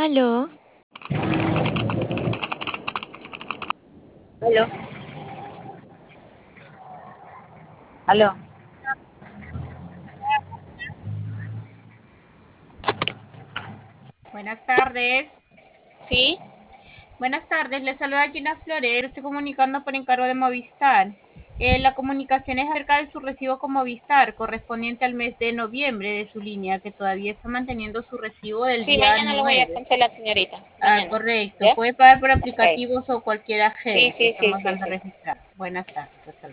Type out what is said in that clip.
Aló, Aló, aló. Buenas tardes. Sí, Buenas tardes, les saluda Gina Flores. Estoy comunicando por encargo de Movistar. La comunicación es acerca de su recibo con Movistar, correspondiente al mes de noviembre de su línea, que todavía está manteniendo su recibo del sí, día mañana lo voy a 9. cancelar, señorita. Ah, Mañana. correcto. ¿Ya? Puede pagar por Ok. aplicativos o cualquier Sí, agente. sí, sí, Estamos sí, dando sí. registrar. Buenas tardes. Hasta luego.